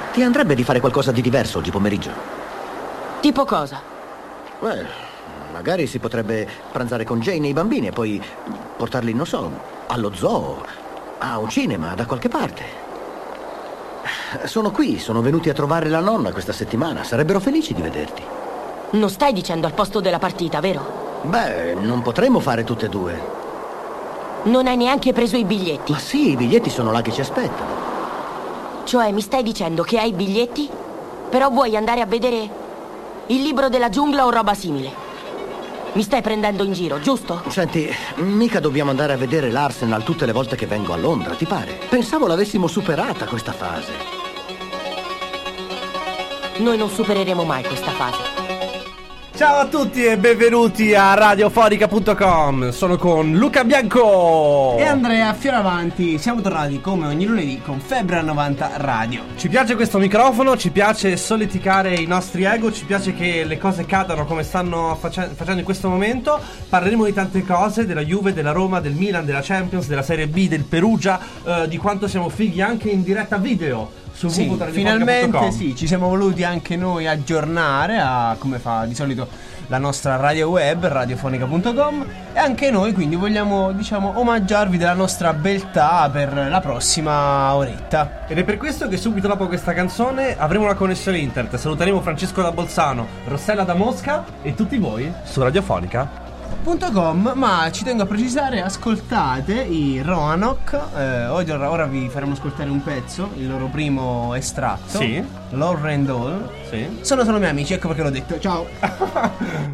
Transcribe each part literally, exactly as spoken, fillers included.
Ti andrebbe di fare qualcosa di diverso oggi pomeriggio? Tipo cosa? Beh, magari si potrebbe pranzare con Jane e i bambini e poi portarli, non so, allo zoo, a un cinema, da qualche parte. Sono qui, sono venuti a trovare la nonna questa settimana. Sarebbero felici di vederti. Non stai dicendo al posto della partita, vero? Beh, non potremmo fare tutte e due. Non hai neanche preso i biglietti? Ma sì, i biglietti sono là che ci aspettano. Cioè, mi stai dicendo che hai i biglietti? Però vuoi andare a vedere il libro della giungla o roba simile? Mi stai prendendo in giro, giusto? Senti, mica dobbiamo andare a vedere l'Arsenal tutte le volte che vengo a Londra, ti pare? Pensavo l'avessimo superata questa fase. Noi non supereremo mai questa fase. Ciao a tutti e benvenuti a radiofonica punto com. Sono con Luca Bianco e Andrea Fioravanti. Siamo tornati come ogni lunedì con Febbre a novanta Radio. Ci piace questo microfono, ci piace solleticare i nostri ego, ci piace che le cose cadano come stanno face- facendo in questo momento. Parleremo di tante cose, della Juve, della Roma, del Milan, della Champions, della Serie B, del Perugia, eh, di quanto siamo fighi anche in diretta video. Sì, finalmente sì, ci siamo voluti anche noi aggiornare a come fa di solito la nostra radio web, radiofonica punto com, e anche noi quindi vogliamo, diciamo, omaggiarvi della nostra beltà per la prossima oretta. Ed è per questo che subito dopo questa canzone avremo una connessione internet. Saluteremo Francesco da Bolzano, Rossella da Mosca e tutti voi su radiofonica punto com. Ma ci tengo a precisare, ascoltate i Roanoke, eh, oggi, ora, ora vi faremo ascoltare un pezzo, il loro primo estratto. Sì. Lauren Doll. Sì. Sono solo miei amici, ecco perché l'ho detto. Ciao.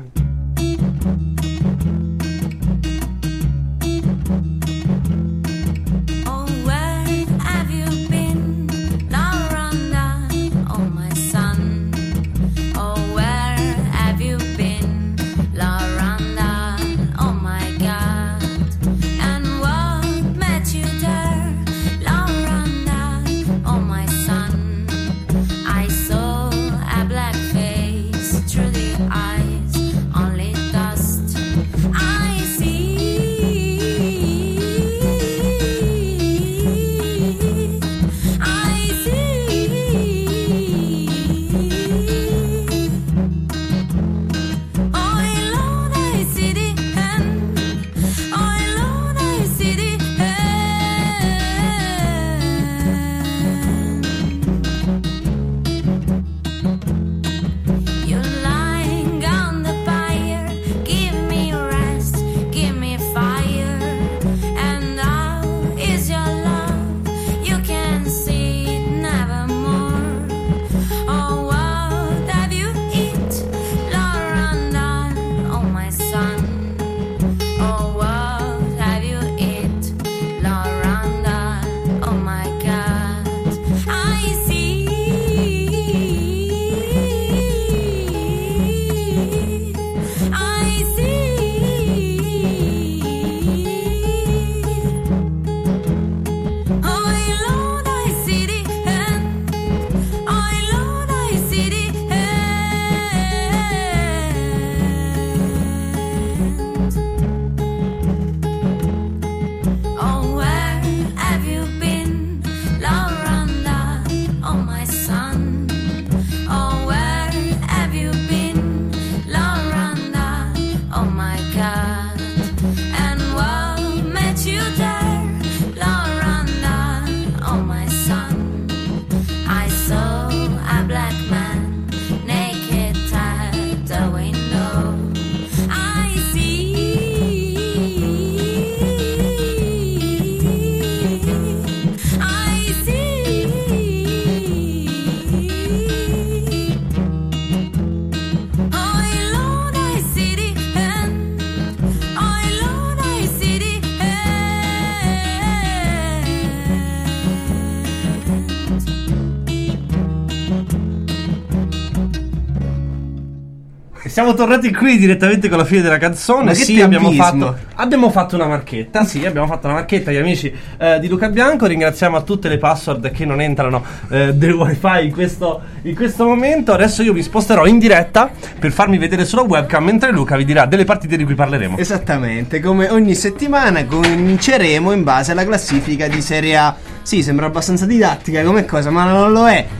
Siamo tornati qui direttamente con la fine della canzone. Ma che sì, abbiamo tempismo. fatto, abbiamo fatto una marchetta. Sì, abbiamo fatto una marchetta agli amici eh, di Luca Bianco. Ringraziamo a tutte le password che non entrano eh, del wifi in questo, in questo momento. Adesso io mi sposterò in diretta per farmi vedere sulla webcam, mentre Luca vi dirà delle partite di cui parleremo. Esattamente, come ogni settimana cominceremo in base alla classifica di Serie A. Sì, sembra abbastanza didattica come cosa, ma non lo è.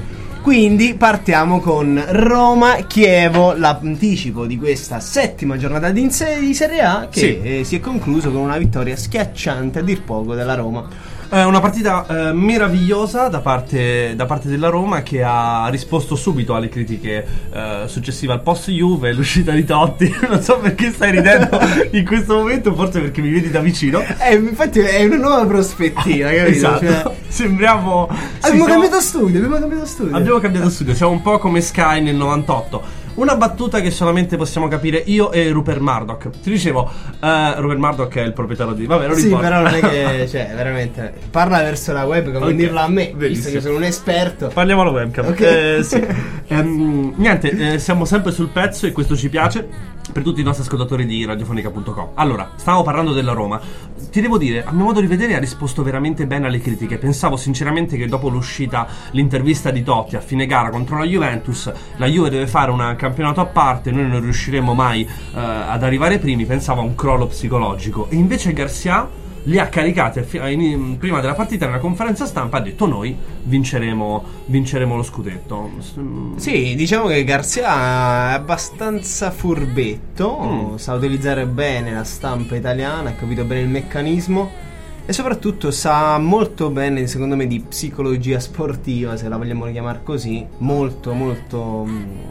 Quindi partiamo con Roma-Chievo, l'anticipo di questa settima giornata di, di Serie A che sì. eh, si è concluso con una vittoria schiacciante a dir poco della Roma. Eh, una partita eh, meravigliosa da parte, da parte della Roma, che ha risposto subito alle critiche eh, successive al post Juve, l'uscita di Totti. Non so perché stai ridendo in questo momento, forse perché mi vedi da vicino. Eh, infatti è una nuova prospettiva, capito? Esatto. Cioè... Sembriamo... Abbiamo sì, cambiato studio, abbiamo cambiato studio. Abbiamo cambiato studio, siamo un po' come Sky nel novantotto. Una battuta che solamente possiamo capire io e Rupert Murdoch. Ti dicevo, uh, Rupert Murdoch è il proprietario di... Vabbè, non sì, importa. però non è che... Cioè, veramente... Parla verso la webcam, okay. Non dirlo a me, benissimo. Visto che sono un esperto. Parliamo alla webcam. Okay. Eh, sì. um, niente, eh, siamo sempre sul pezzo e questo ci piace. Per tutti i nostri ascoltatori di radiofonica punto com. Allora, stavamo parlando della Roma. Ti devo dire, a mio modo di vedere ha risposto veramente bene alle critiche. Pensavo sinceramente che dopo l'uscita, l'intervista di Totti a fine gara contro la Juventus, la Juve deve fare un campionato a parte, noi non riusciremo mai uh, ad arrivare primi. Pensavo a un crollo psicologico. E invece Garcia li ha caricati prima della partita nella conferenza stampa, ha detto noi vinceremo vinceremo lo scudetto. Sì, diciamo che Garcia è abbastanza furbetto, mm. sa utilizzare bene la stampa italiana, ha capito bene il meccanismo e soprattutto sa molto bene, secondo me, di psicologia sportiva, se la vogliamo chiamare così, molto molto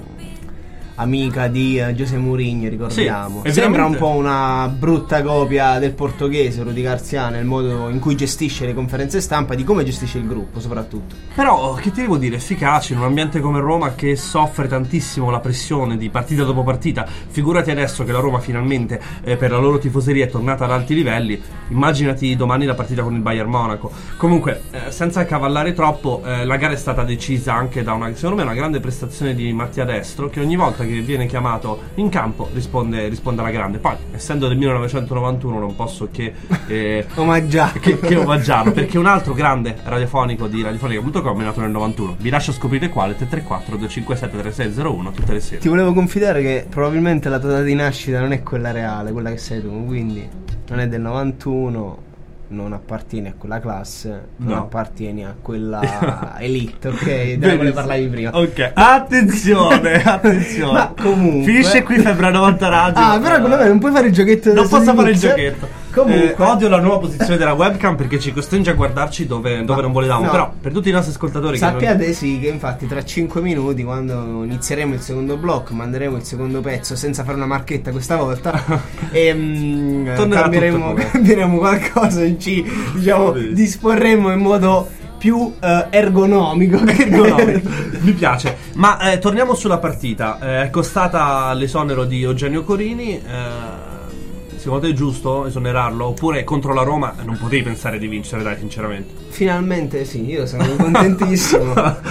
amica di uh, José Mourinho, ricordiamo. Sì, sembra veramente... un po' una brutta copia del portoghese Rudi Garcia nel modo in cui gestisce le conferenze stampa, di come gestisce il gruppo soprattutto. Però, che ti devo dire, efficace in un ambiente come Roma che soffre tantissimo la pressione di partita dopo partita. Figurati adesso che la Roma finalmente eh, per la loro tifoseria è tornata ad alti livelli. Immaginati domani la partita con il Bayern Monaco. Comunque, eh, senza accavallare troppo, eh, la gara è stata decisa anche da una, secondo me, una grande prestazione di Mattia Destro, che ogni volta che viene chiamato in campo risponde, risponde alla grande. Poi, essendo del millenovecentonovantuno, non posso che eh, omaggiarlo, che, che omaggiarlo, perché un altro grande radiofonico di radiofonica punto com è nato nel novantuno. Vi lascio scoprire quale. Tre tre quattro due cinque sette tre sei zero uno tutte le sere. Ti volevo confidare che probabilmente la tua data di nascita non è quella reale, quella che sei tu, quindi non è del novantuno, non appartieni a quella classe, no. Non appartieni a quella elite, ok? Della quale parlavi prima. Ok, attenzione, attenzione. Ma comunque finisce qui Febbre novanta Radio. Ah, però vabbè, non puoi fare il giochetto. Non posso fare il giochetto. Comunque eh, odio la nuova posizione della webcam perché ci costringe a guardarci dove, dove non volevamo. No. Però per tutti i nostri ascoltatori sappiate che non... sì che infatti tra cinque minuti, quando inizieremo il secondo blocco, manderemo il secondo pezzo senza fare una marchetta questa volta e mh, cambieremo, cambieremo qualcosa, ci diciamo sì. disporremo in modo più uh, ergonomico. ergonomico. Mi piace. Ma eh, torniamo sulla partita. È eh, costata l'esonero di Eugenio Corini. Eh, secondo te è giusto esonerarlo? Oppure contro la Roma non potevi pensare di vincere, dai, sinceramente? Finalmente sì, io sono contentissimo.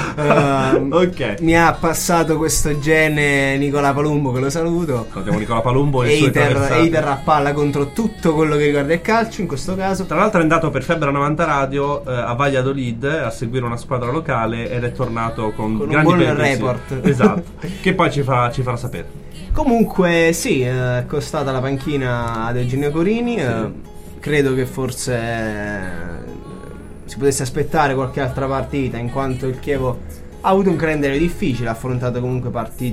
uh, Ok. Mi ha passato questo gene Nicola Palumbo, che lo saluto. Salutiamo Nicola Palumbo e hater a palla contro tutto quello che riguarda il calcio, in questo caso. Tra l'altro è andato per Febbre novanta Radio eh, a Valladolid a seguire una squadra locale ed è tornato con, con grandi un buon pensieri. report. Esatto. Che poi ci farà, ci farà sapere. Comunque sì, è costata la panchina ad Eugenio Corini, sì. eh, credo che forse eh, si potesse aspettare qualche altra partita, in quanto il Chievo ha avuto un calendario difficile, ha affrontato comunque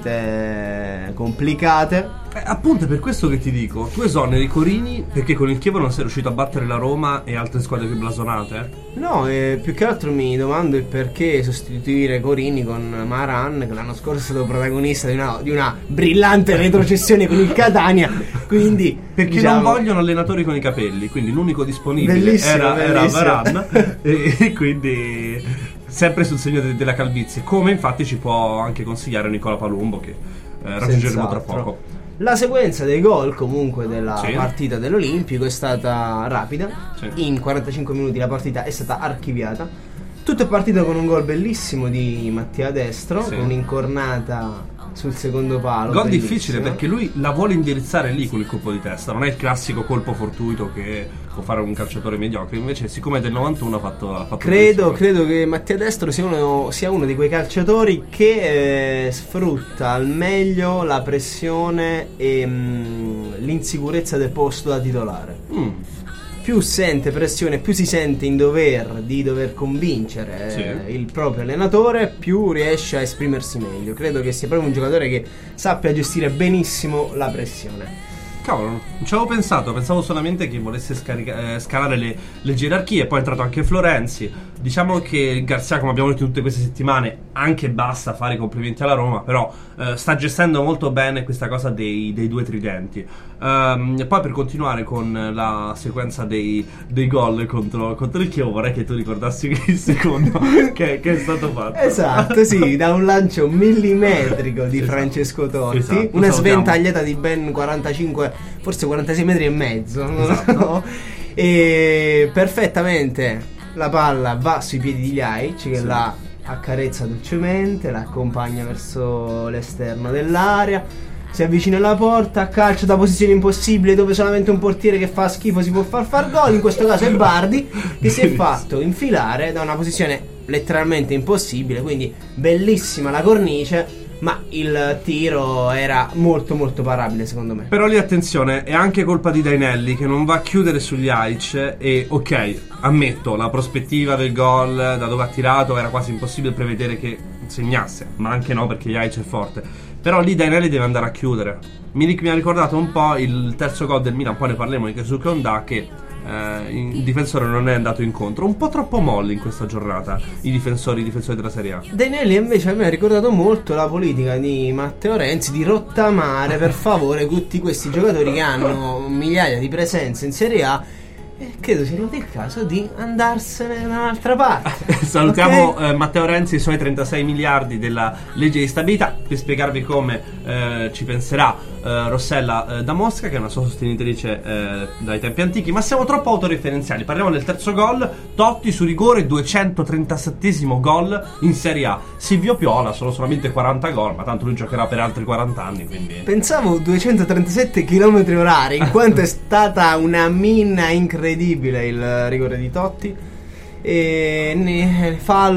partite complicate. Eh, appunto, è per questo che ti dico, tu esoneri Corini perché con il Chievo non sei riuscito a battere la Roma e altre squadre più blasonate? No, eh, più che altro mi domando il perché sostituire Corini con Maran, che l'anno scorso è stato protagonista di una, di una brillante retrocessione con il Catania. Quindi perché diciamo, non vogliono allenatori con i capelli, quindi l'unico disponibile bellissimo, era, bellissimo. era Maran e, e quindi sempre sul segno de- della calvizie, come infatti ci può anche consigliare Nicola Palumbo, che eh, raggiungeremo tra poco. La sequenza dei gol comunque della sì. partita dell'Olimpico è stata rapida, sì. In quarantacinque minuti la partita è stata archiviata. Tutto è partito con un gol bellissimo di Mattia Destro, sì. Con un'incornata sul secondo palo. Gol difficile perché lui la vuole indirizzare lì con il colpo di testa, non è il classico colpo fortuito che può fare un calciatore mediocre. Invece, siccome è del novantuno, ha fatto, ha fatto credo, credo che Mattia Destro sia uno, sia uno di quei calciatori che eh, sfrutta al meglio la pressione e mh, l'insicurezza del posto da titolare. Mm. più sente pressione, più si sente in dover di dover convincere sì. eh, il proprio allenatore, più riesce a esprimersi meglio. Credo che sia proprio un giocatore che sappia gestire benissimo la pressione. Cavolo, non ci avevo pensato, pensavo solamente che volesse scarica- eh, scalare le, le gerarchie. Poi è entrato anche Florenzi. Diciamo che Garcia, come abbiamo detto tutte queste settimane, anche basta fare i complimenti alla Roma, però eh, sta gestendo molto bene questa cosa dei, dei due tridenti. Um, poi per continuare con la sequenza dei, dei gol contro, contro il Chievo, vorrei che tu ricordassi il secondo che, che è stato fatto. Esatto, sì, da un lancio millimetrico di esatto. Francesco Totti, esatto. una sventagliata di ben quarantacinque, forse quarantasei metri e mezzo, esatto. no? E perfettamente la palla va sui piedi di Ljajic, che sì. la accarezza dolcemente, la accompagna verso l'esterno dell'area, si avvicina alla porta, calcio da posizione impossibile dove solamente un portiere che fa schifo si può far far gol. In questo caso è Bardi che si è fatto infilare da una posizione letteralmente impossibile, quindi bellissima la cornice, ma il tiro era molto molto parabile secondo me. Però lì attenzione, è anche colpa di Dainelli che non va a chiudere sugli Ljajic. E ok, ammetto, la prospettiva del gol da dove ha tirato era quasi impossibile prevedere che segnasse, ma anche no, perché Ljajic è forte. Però lì Dainelli deve andare a chiudere. Milik mi ha ricordato un po' il terzo gol del Milan, poi ne parleremo di Keisuke Honda, che eh, il difensore non è andato incontro. Un po' troppo molli in questa giornata i difensori, i difensori della Serie A. Dainelli invece a me ha ricordato molto la politica di Matteo Renzi di rottamare per favore tutti questi giocatori che hanno migliaia di presenze in Serie A. E credo sia arrivato il caso di andarsene da un'altra parte. Salutiamo okay? eh, Matteo Renzi e i suoi trentasei miliardi della legge di stabilità. Per spiegarvi come eh, ci penserà eh, Rossella eh, da Mosca, che è una sua sostenitrice eh, dai tempi antichi. Ma siamo troppo autoreferenziali. Parliamo del terzo gol. Totti su rigore, duecentotrentaseiesimo gol in Serie A. Silvio Piola sono solamente quaranta gol, ma tanto lui giocherà per altri quaranta anni, quindi... Pensavo duecentotrentasette chilometri orari, in quanto è stata una minna incredibile il rigore di Totti. E ne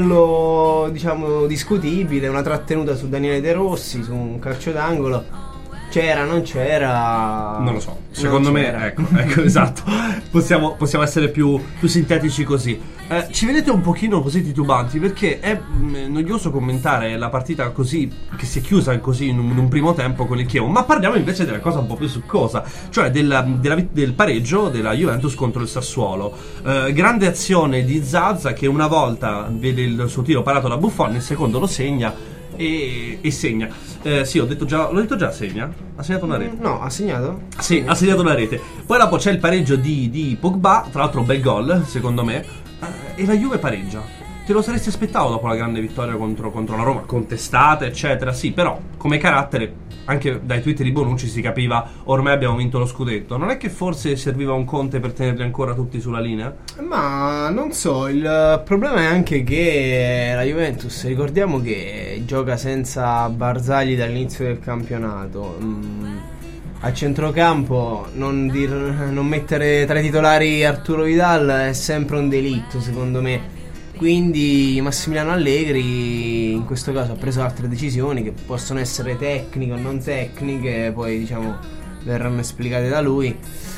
fallo, diciamo, discutibile, una trattenuta su Daniele De Rossi su un calcio d'angolo. C'era, non c'era, non lo so, secondo me ecco, ecco esatto. Possiamo, possiamo essere più, più sintetici così. eh, Ci vedete un pochino così titubanti, perché è mh, noioso commentare la partita così, che si è chiusa così in un, in un primo tempo con il Chievo. Ma parliamo invece della cosa un po' più succosa, cioè della, della, del pareggio della Juventus contro il Sassuolo. eh, Grande azione di Zaza, che una volta vede il suo tiro parato da Buffon, il secondo lo segna E, e segna. Eh, sì, ho detto già, l'ho detto già, segna. Ha segnato una rete. No, ha segnato? Sì, ha segnato una rete. Poi dopo c'è il pareggio di, di Pogba, tra l'altro un bel gol, secondo me. Eh, e la Juve pareggia. Te lo saresti aspettato dopo la grande vittoria contro, contro la Roma, contestata, eccetera. Sì, però come carattere, anche dai tweet di Bonucci si capiva, ormai abbiamo vinto lo scudetto. Non è che forse serviva un Conte per tenerli ancora tutti sulla linea? Ma non so, il problema è anche che la Juventus, ricordiamo che gioca senza Barzagli dall'inizio del campionato. mm. A centrocampo non, dir, non mettere tra i titolari Arturo Vidal è sempre un delitto secondo me. Quindi Massimiliano Allegri in questo caso ha preso altre decisioni che possono essere tecniche o non tecniche, poi diciamo verranno esplicate da lui.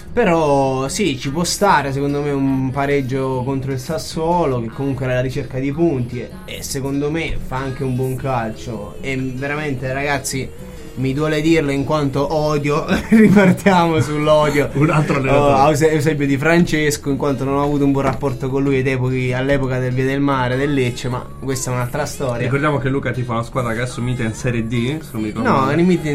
Però sì, ci può stare secondo me un pareggio contro il Sassuolo, che comunque era alla ricerca di punti e, e secondo me fa anche un buon calcio. E veramente ragazzi, mi duole dirlo in quanto odio, ripartiamo sull'odio un altro allenatore, oh, Eusebio Di Francesco, in quanto non ho avuto un buon rapporto con lui epochi, all'epoca del Via del Mare, del Lecce, ma questa è un'altra storia. Ricordiamo che Luca tifa una squadra che adesso milita in Serie D, se non mi ricordo. No, limita,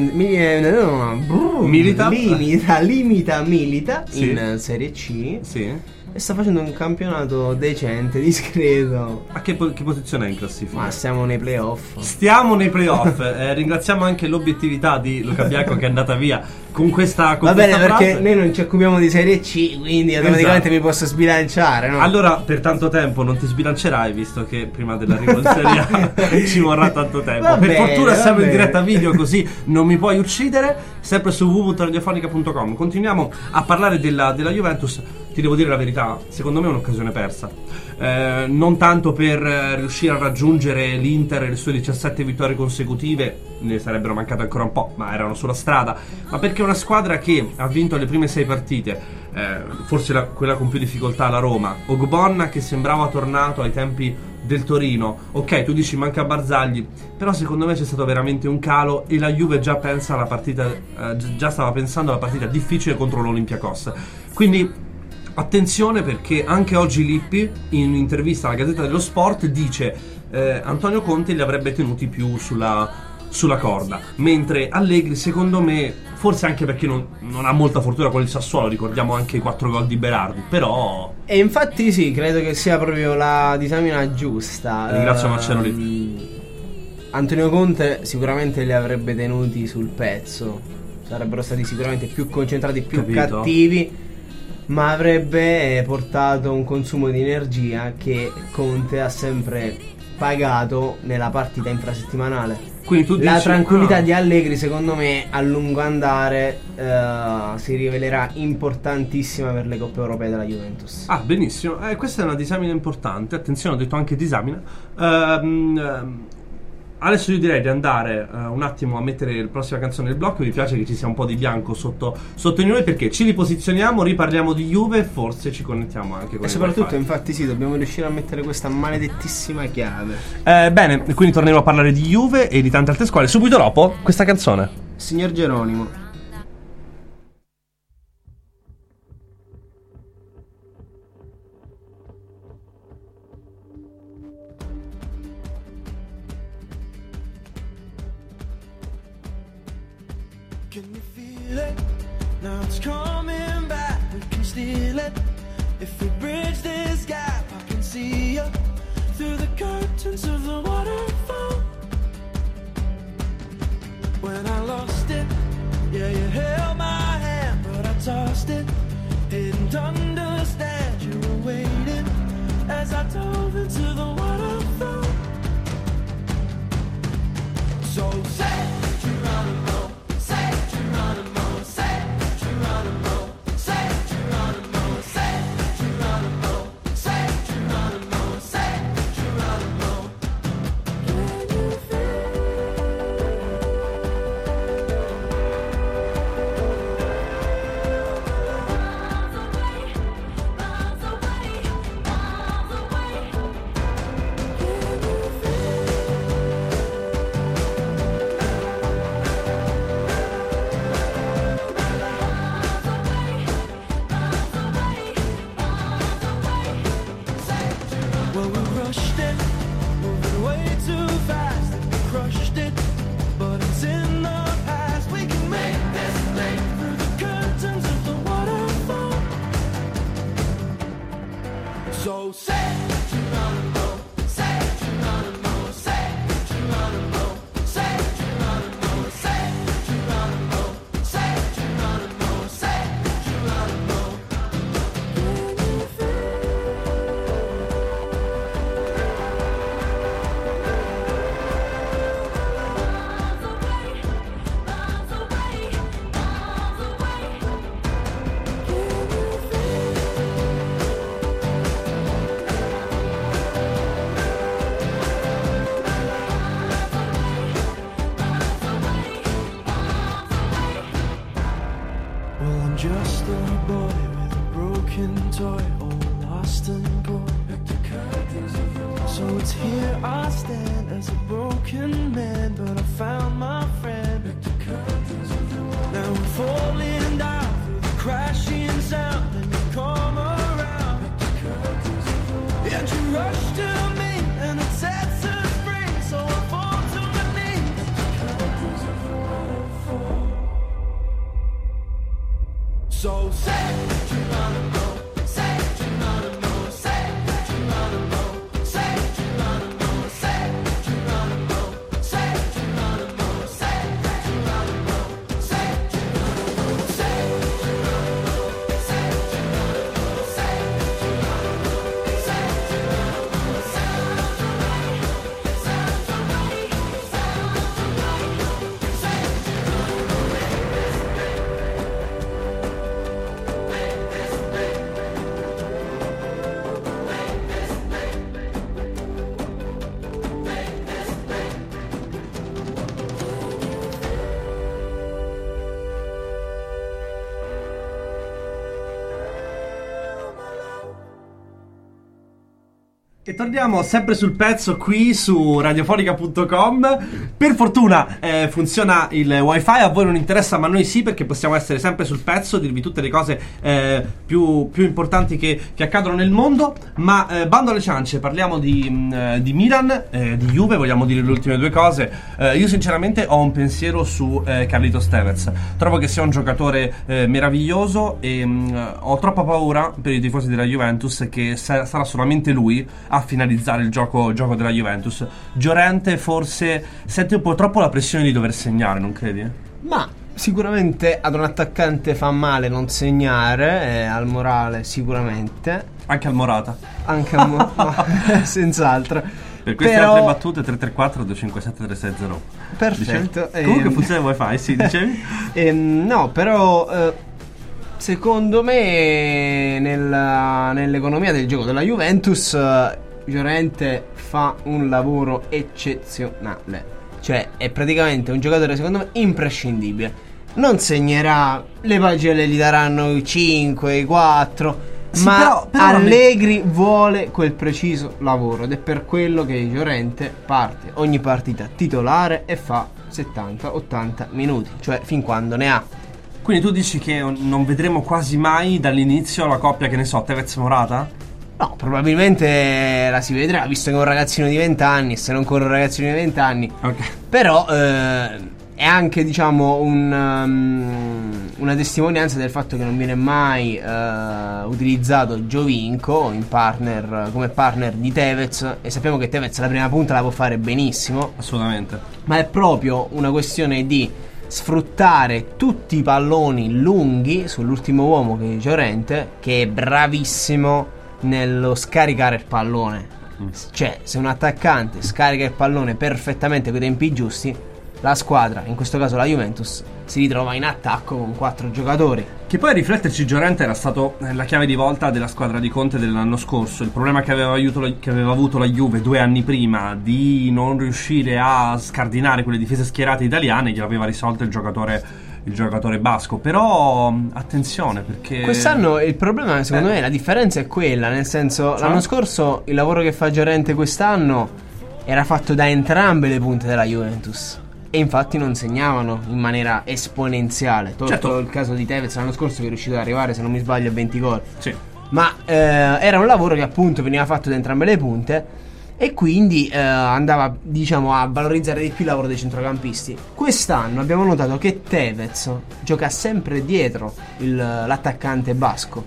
no, no, milita limita, limita, milita sì. in Serie C. Sì. E sta facendo un campionato decente, discreto. A che, po- che posizione è in classifica? Ma stiamo nei playoff. Stiamo nei playoff. eh, Ringraziamo anche l'obiettività di Luca Bianco che è andata via con questa con Va bene, questa perché frase. noi non ci occupiamo di Serie C, quindi automaticamente Esatto. mi posso sbilanciare, no? Allora, per tanto tempo non ti sbilancerai, visto che prima dell'arrivo in Serie A ci vorrà tanto tempo. Va per bene, fortuna va siamo in bene. diretta video, così non mi puoi uccidere. Sempre su w w w punto radiofonica punto com. Continuiamo a parlare della, della Juventus. Ti devo dire la verità, secondo me è un'occasione persa. Eh, non tanto per eh, riuscire a raggiungere l'Inter e le sue diciassette vittorie consecutive, ne sarebbero mancate ancora un po', ma erano sulla strada, ma perché è una squadra che ha vinto le prime sei partite, eh, forse la, quella con più difficoltà, la Roma. Ogbonna che sembrava tornato ai tempi del Torino. Ok, tu dici manca Barzagli, però secondo me c'è stato veramente un calo e la Juve già pensa alla partita, eh, già stava pensando alla partita difficile contro l'Olympiakos. Quindi attenzione, perché anche oggi Lippi in un'intervista alla Gazzetta dello Sport dice eh, Antonio Conte li avrebbe tenuti più sulla, sulla corda, mentre Allegri secondo me, forse anche perché non, non ha molta fortuna con il Sassuolo, ricordiamo anche i quattro gol di Berardi, però... E infatti sì, credo che sia proprio la disamina giusta. Ringrazio uh, Marcello Lippi. Antonio Conte sicuramente li avrebbe tenuti sul pezzo, sarebbero stati sicuramente più concentrati, più Capito? cattivi, ma avrebbe portato un consumo di energia che Conte ha sempre pagato nella partita infrasettimanale. Quindi tu la dici, tranquillità ah. di Allegri secondo me a lungo andare uh, si rivelerà importantissima per le coppe europee della Juventus. Ah, benissimo, eh, questa è una disamina importante. Attenzione, ho detto anche disamina. Ehm, ehm, Adesso io direi di andare uh, un attimo a mettere la prossima canzone del blocco. Mi piace che ci sia un po' di bianco sotto, sotto di noi, perché ci riposizioniamo, riparliamo di Juve e forse ci connettiamo anche con e il soprattutto wifi. Infatti sì, dobbiamo riuscire a mettere questa maledettissima chiave. Eh, bene, quindi torneremo a parlare di Juve e di tante altre squadre subito dopo questa canzone. Signor Geronimo. Can you feel it? Now it's coming back, we can steal it. If we bridge this gap, I can see you through the curtains of the waterfall. When I lost it, yeah, you held my hand, but I tossed it. Didn't understand you were waiting as I dove into the waterfall. So say Geronimo, say Geronimo, say Geronimo, say Geronimo, say Geronimo, say Geronimo, say Geronimo. Can you feel miles away, miles away, miles away? Can you feel well, we rushed it, moving way too fast, and we crushed it, but it's in the past. We can make this thing through the curtains of the waterfall. So say Geronimo, say Geronimo, say Geronimo, say Geronimo, say Geronimo, say Geronimo, say Geronimo. Can you feel miles away, miles away, miles away? Can you feel well, I'm just a boy with a broken toy, all lost and gone. So it's here I stand as a broken man, but I found my friend. Now I'm falling down through the crashing sound, and you come around, and you rush to me, and it sets us free. So I fall to my knees. So say Geronimo, say Geronimo, say Geronimo, say Geronimo, say Geronimo, say Geronimo, say Geronimo, say Geronimo, say Geronimo, say Geronimo, say Geronimo, say Geronimo, sounds right, sounds right, sounds right, say Geronimo, make this thing. Make this thing. E torniamo sempre sul pezzo qui su radiofonica punto com. Per fortuna eh, funziona il wifi, a voi non interessa ma a noi sì, perché possiamo essere sempre sul pezzo, dirvi tutte le cose eh, più, più importanti che, che accadono nel mondo. Ma eh, bando alle ciance, parliamo di, mh, di Milan, eh, di Juve, vogliamo dire le ultime due cose. eh, Io sinceramente ho un pensiero su eh, Carlitos Tevez. Trovo che sia un giocatore eh, meraviglioso e mh, ho troppa paura per i tifosi della Juventus che sa- sarà solamente lui a finalizzare il gioco, gioco della Juventus. Llorente forse sente un po' troppo la pressione di dover segnare, non credi? Ma sicuramente ad un attaccante fa male non segnare, eh, al morale sicuramente. Anche al Morata. Anche al Morata, senz'altro. Per queste Però... altre battute tre tre quattro due cinque sette tre sei zero. Perfetto. Dicevi? Comunque ehm... funziona il wifi, sì, dicevi? ehm, no, però eh, secondo me nella, nell'economia del gioco della Juventus eh, Llorente fa un lavoro eccezionale. Cioè è praticamente un giocatore secondo me imprescindibile. Non segnerà, le pagelle gli daranno i cinque, i quattro, sì, ma però, però Allegri me... vuole quel preciso lavoro ed è per quello che Llorente parte ogni partita titolare e fa settanta ottanta minuti, cioè fin quando ne ha. Quindi tu dici che non vedremo quasi mai dall'inizio la coppia, che ne so, Tevez-Morata? No, probabilmente la si vedrà, visto che è un ragazzino di venti anni, se non ancora un ragazzino di venti anni. Okay. Però eh, è anche, diciamo, un, um, una testimonianza del fatto che non viene mai uh, utilizzato Giovinco in partner, come partner di Tevez, e sappiamo che Tevez la prima punta la può fare benissimo. Assolutamente. Ma è proprio una questione di sfruttare tutti i palloni lunghi sull'ultimo uomo, che è Llorente, che è bravissimo nello scaricare il pallone. mm. Cioè, se un attaccante scarica il pallone perfettamente con i tempi giusti, la squadra, in questo caso la Juventus, si ritrova in attacco con quattro giocatori. Che poi, a rifletterci, Llorente era stato la chiave di volta della squadra di Conte dell'anno scorso. Il problema che aveva, aiuto, che aveva avuto la Juve due anni prima di non riuscire a scardinare quelle difese schierate italiane gliel'aveva risolto il giocatore il giocatore basco. Però attenzione, perché quest'anno il problema, secondo eh. me, la differenza è quella, nel senso, cioè? L'anno scorso il lavoro che fa Llorente quest'anno era fatto da entrambe le punte della Juventus e infatti non segnavano in maniera esponenziale. Tolto certo. Il caso di Tevez l'anno scorso, che è riuscito ad arrivare, se non mi sbaglio, a venti gol. Sì. Ma eh, era un lavoro che appunto veniva fatto da entrambe le punte e quindi eh, andava, diciamo, a valorizzare di più il lavoro dei centrocampisti. Quest'anno abbiamo notato che Tevez gioca sempre dietro il, l'attaccante basco.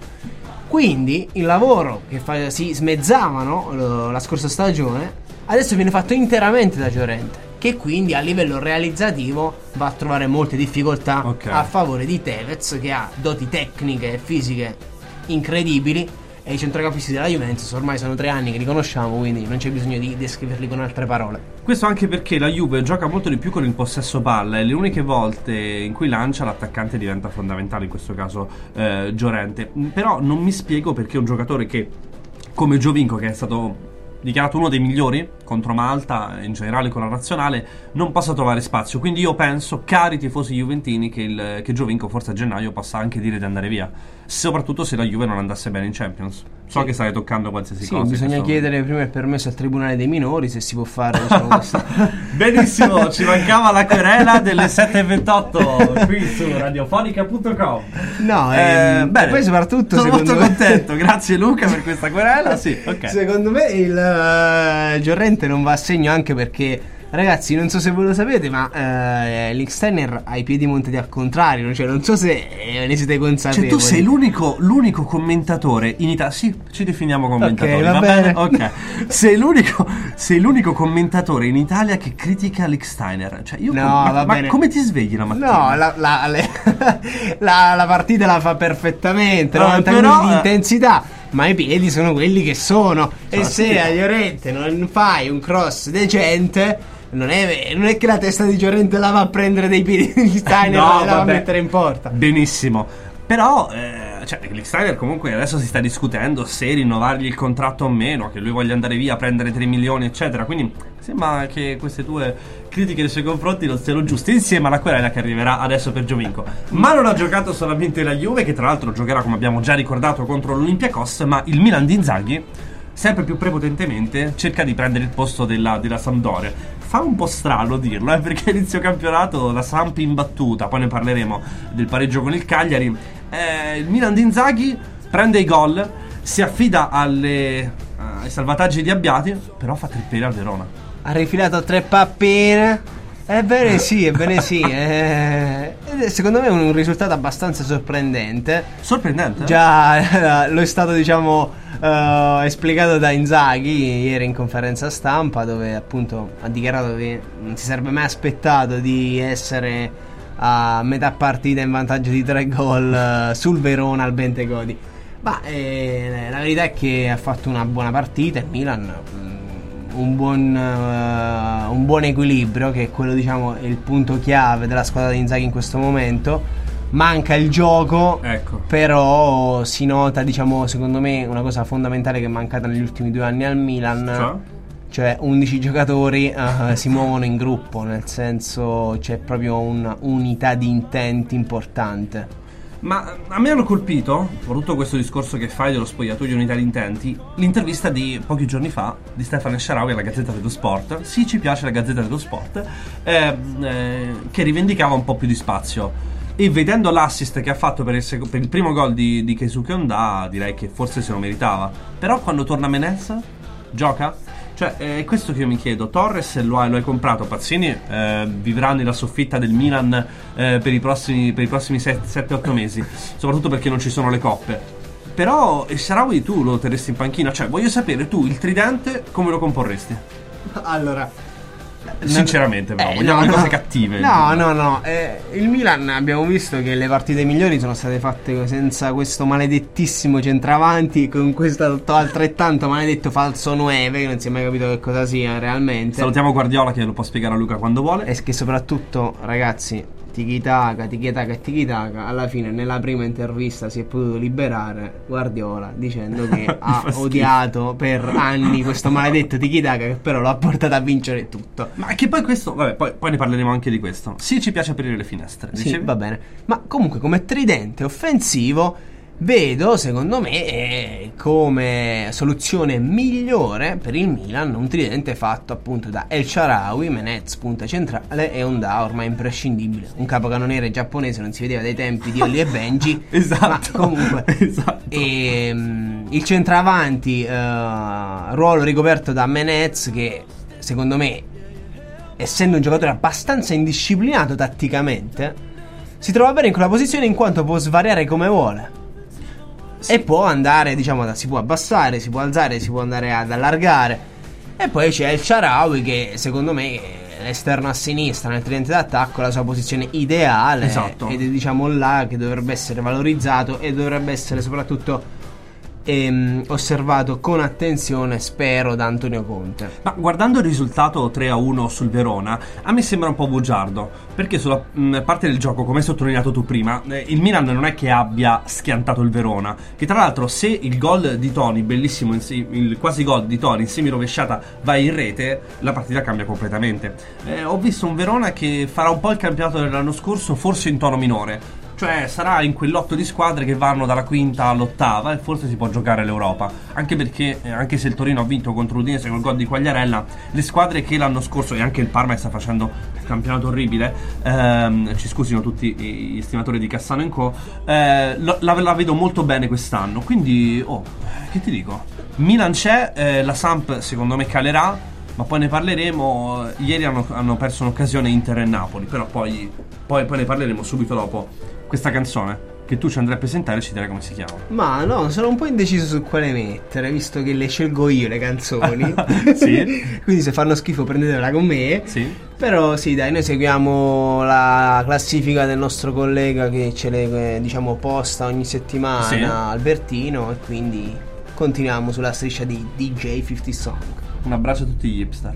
Quindi il lavoro che fa, si smezzavano lo, la scorsa stagione adesso viene fatto interamente da Llorente, che quindi a livello realizzativo va a trovare molte difficoltà okay. a favore di Tevez, che ha doti tecniche e fisiche incredibili, e i centrocampisti della Juventus ormai sono tre anni che li conosciamo, quindi non c'è bisogno di descriverli con altre parole. Questo anche perché la Juve gioca molto di più con il possesso palla e le uniche volte in cui lancia l'attaccante diventa fondamentale, in questo caso eh, Llorente. Però non mi spiego perché un giocatore che, come Giovinco, che è stato dichiarato uno dei migliori contro Malta e in generale con la nazionale, non possa trovare spazio. Quindi io penso, cari tifosi juventini, che, il, che Giovinco forse a gennaio possa anche dire di andare via, soprattutto se la Juve non andasse bene in Champions. So sì. che stai toccando qualsiasi sì, cosa. Bisogna questo... chiedere prima il permesso al Tribunale dei Minori, se si può fare, diciamo, questo. Benissimo, ci mancava la querela delle sette e ventotto qui su radiofonica punto com. No, eh, eh, bene, poi soprattutto sono molto me... contento. Grazie Luca per questa querela. Sì, okay. Secondo me il uh, Llorente non va a segno, anche perché, ragazzi, non so se voi lo sapete, ma uh, Lichtsteiner ha i piedi montati al contrario, cioè non so se eh, ne siete consapevoli. Cioè tu sei l'unico, l'unico commentatore in Italia. Sì, ci definiamo commentatori, okay, va, va bene? bene? Ok. sei l'unico, sei l'unico commentatore in Italia che critica Lichtsteiner. Cioè io no, com- ma, va ma bene. come ti svegli la mattina? No, la, la, le, la, la partita la fa perfettamente, no, novanta però, minuti di intensità, ma i piedi sono quelli che sono. Cioè, e se a Llorente non fai un cross decente, Non è, non è che la testa di Llorente la va a prendere dei piedi di Steiner no, e la va a mettere in porta. Benissimo. Però eh, cioè, Steiner comunque adesso si sta discutendo se rinnovargli il contratto o meno, che lui voglia andare via a prendere tre milioni eccetera. Quindi sembra che queste tue critiche nei suoi confronti non siano giuste, insieme alla querela che arriverà adesso per Giovinco. Ma non ha giocato solamente la Juve, che tra l'altro giocherà, come abbiamo già ricordato, contro l'Olympiakos, ma il Milan di Inzaghi sempre più prepotentemente cerca di prendere il posto della, della Sampdoria. Fa un po' strano dirlo, eh, perché inizio campionato la Samp imbattuta, poi ne parleremo del pareggio con il Cagliari. Eh, il Milan di Inzaghi prende i gol, si affida alle, ai salvataggi di Abbiati, però fa trippere al Verona. Ha rifilato tre pappine. Ebbene sì, ebbene sì. eh, Secondo me è un risultato abbastanza sorprendente. Sorprendente? Già lo è stato, diciamo, uh, esplicato da Inzaghi ieri in conferenza stampa, dove appunto ha dichiarato che non si sarebbe mai aspettato di essere a metà partita in vantaggio di tre gol uh, sul Verona al Bentegodi. Ma eh, la verità è che ha fatto una buona partita. Il Milan un buon, uh, un buon equilibrio, che è quello, diciamo, è il punto chiave della squadra di Inzaghi in questo momento. Manca il gioco, ecco. Però si nota, diciamo, secondo me una cosa fondamentale che è mancata negli ultimi due anni al Milan, cioè, cioè undici giocatori uh, si muovono in gruppo, nel senso c'è proprio un'unità di intenti importante. Ma a me hanno colpito, soprattutto questo discorso che fai dello spogliatoio unità di intenti, l'intervista di pochi giorni fa di Stefano Sharawi alla Gazzetta dello Sport. Sì, ci piace la Gazzetta dello Sport, eh, eh, che rivendicava un po' più di spazio. E vedendo l'assist che ha fatto per il, sec- per il primo gol di, di Keisuke Honda, direi che forse se lo meritava. Però quando torna Menez, gioca? Cioè, è questo che io mi chiedo. Torres lo hai, lo hai comprato, Pazzini eh, vivrà nella soffitta del Milan eh, per i prossimi, per i prossimi sette otto mesi, soprattutto perché non ci sono le coppe. Però il Sharawi tu lo terresti in panchina? Cioè, voglio sapere, tu il tridente come lo comporresti? Allora, sinceramente, però, eh, vogliamo no, le cose no. cattive. No, no, no. Eh, il Milan, abbiamo visto che le partite migliori sono state fatte senza questo maledettissimo centravanti, con questo altrettanto maledetto falso nove, che non si è mai capito che cosa sia realmente. Salutiamo Guardiola, che lo può spiegare a Luca quando vuole. E che soprattutto, ragazzi, tiki-taka, tiki-taka e tiki-taka, alla fine nella prima intervista si è potuto liberare Guardiola dicendo che ha odiato per anni questo maledetto tiki-taka, che però lo ha portato a vincere tutto. Ma che poi questo, vabbè, poi, poi ne parleremo anche di questo. Sì, ci piace aprire le finestre, dicevi? Sì, va bene. Ma comunque come tridente offensivo vedo, secondo me, eh, come soluzione migliore per il Milan un tridente fatto appunto da El Shaarawy, Menez punta centrale e Honda ormai imprescindibile, un capocannoniere giapponese, non si vedeva dai tempi di Oli e Benji. Esatto. Ma comunque esatto. E, um, il centravanti, uh, ruolo ricoperto da Menez, che secondo me, essendo un giocatore abbastanza indisciplinato tatticamente, si trova bene in quella posizione in quanto può svariare come vuole. Sì. E può andare, diciamo, si può abbassare, si può alzare, si può andare ad allargare. E poi c'è il Shaarawy, che secondo me è l'esterno a sinistra nel tridente d'attacco, la sua posizione ideale. Esatto. Ed è, diciamo, là che dovrebbe essere valorizzato e dovrebbe essere soprattutto ehm, osservato con attenzione, spero, da Antonio Conte. Ma guardando il risultato tre a uno sul Verona, a me sembra un po' bugiardo, perché sulla mh, parte del gioco, come hai sottolineato tu prima, eh, il Milan non è che abbia schiantato il Verona, che tra l'altro, se il gol di Toni, bellissimo, il quasi gol di Toni in semi-rovesciata va in rete, la partita cambia completamente. Eh, ho visto un Verona che farà un po' il campionato dell'anno scorso, forse in tono minore. Cioè sarà in quell'otto di squadre che vanno dalla quinta all'ottava e forse si può giocare l'Europa. Anche perché, eh, anche se il Torino ha vinto contro l'Udinese col gol di Quagliarella, le squadre che l'anno scorso, e anche il Parma sta facendo un campionato orribile, ehm, ci scusino tutti gli estimatori di Cassano and Co, eh, la, la vedo molto bene quest'anno. Quindi, oh, che ti dico? Milan c'è, eh, la Samp secondo me calerà, ma poi ne parleremo. Ieri hanno, hanno perso un'occasione Inter e Napoli, però poi, poi, poi ne parleremo subito dopo questa canzone che tu ci andrai a presentare e ci dirai come si chiama. Ma no, sono un po' indeciso su quale mettere, visto che le scelgo io le canzoni. Sì. Quindi se fanno schifo prendetela con me. Sì. Però sì, dai, noi seguiamo la classifica del nostro collega che ce le, diciamo, posta ogni settimana, sì, Albertino, e quindi continuiamo sulla striscia di D J cinquanta Song. Un abbraccio a tutti gli hipster.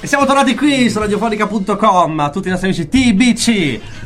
E siamo tornati qui su radiofonica punto com, tutti i nostri amici T B C.